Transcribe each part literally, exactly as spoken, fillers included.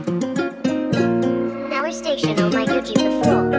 Our station, oh my YouTube, the fool.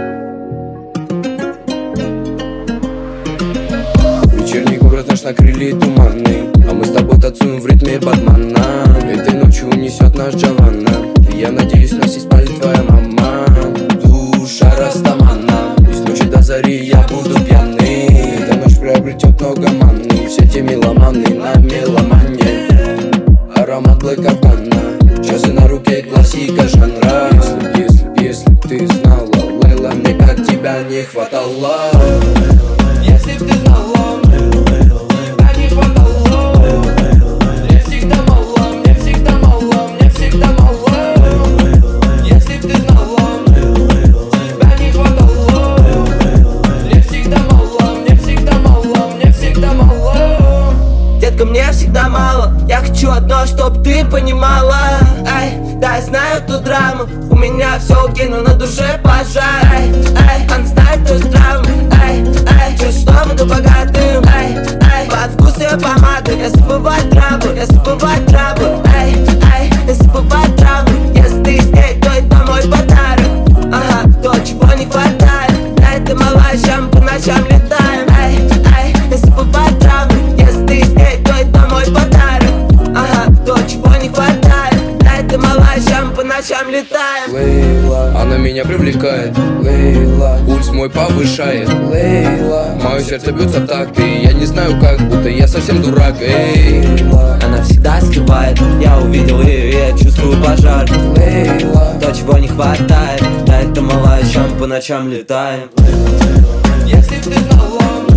Вечерний город наш накрыли туманы, а мы с тобой танцуем в ритме Батмана. Этой ночью унесет наш Джованна. И я надеюсь, нас испалит твоя мама. Душа растамана, и с ночи до зари я буду пьяный. Эта ночь приобретет много маны. Все те меломаны на меломане. Аромат Блэк Афгана, часы на руке, классика жанра. Если, если, если б ты знала, Лейла, мне как тебя не хватало. Если б ты знала, меня не хватало. Мне всегда мало, мне всегда мало, мне всегда мало. Если б ты знала, меня не хватало. Мне всегда мало, мне всегда мало, мне всегда мало. Детка, мне всегда мало. Я хочу одно, чтоб ты понимала. Ай, да, я знаю эту драму. У меня все окей, но на душе пожар. Ай, ай, она знает эту драму. Ай, ай, чуть что буду богатым. Ай, ай, под вкус ее помады. Я забываю траву, я забываю траву. Ай, ай, я забываю траву. Если ты с ней, то это мой подарок. Ага, то, чего не хватает. Да, это малышам по ночам летаем. Ай, ай, я забываю траву. Если ты с ней, то это мой подарок. Ага, то, чего не хватает. Да, это малышам по ночам летаем. Лейла, она меня привлекает. Лейла, пульс мой повышает. Лейла, мое сердце бьется в такт, и я не знаю как, будто я совсем дурак. Лейла, Она всегда скрывает. Я увидел ее, и я чувствую пожар. Лейла, То, чего не хватает. Да, это малышам по ночам летаем. если б ты знала,